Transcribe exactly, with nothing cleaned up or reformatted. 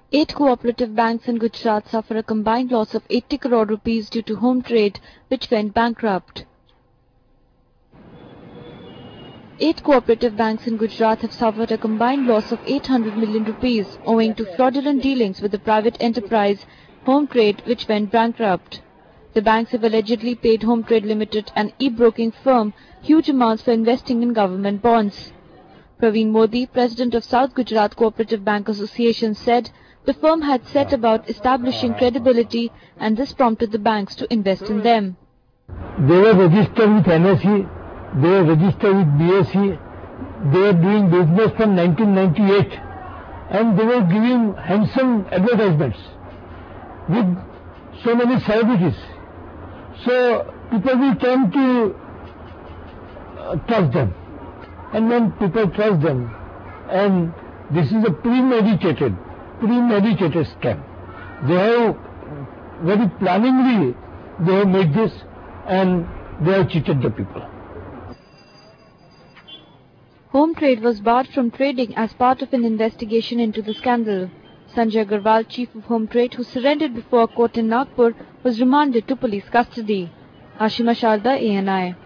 Eight cooperative banks in Gujarat suffer a combined loss of eighty crore rupees due to home trade, which went bankrupt. Eight cooperative banks in Gujarat have suffered a combined loss of eight hundred million rupees owing to fraudulent dealings with the private enterprise Home Trade, which went bankrupt. The banks have allegedly paid Home Trade Limited, an e-broking firm, huge amounts for investing in government bonds. Praveen Modi, president of South Gujarat Cooperative Bank Association, said the firm had set about establishing credibility and this prompted the banks to invest in them. They were registered with N S E, they were registered with B S E, they were doing business from nineteen ninety-eight and they were giving handsome advertisements with so many celebrities. So people will tend to uh, trust them. And when people trust them, and this is a premeditated, premeditated scam. They have very planningly, they have made this and they have cheated the people. Home Trade was barred from trading as part of an investigation into the scandal. Sanjay Agarwal, chief of Home Trade, who surrendered before a court in Nagpur, was remanded to police custody. Ashima Sharda, A N I.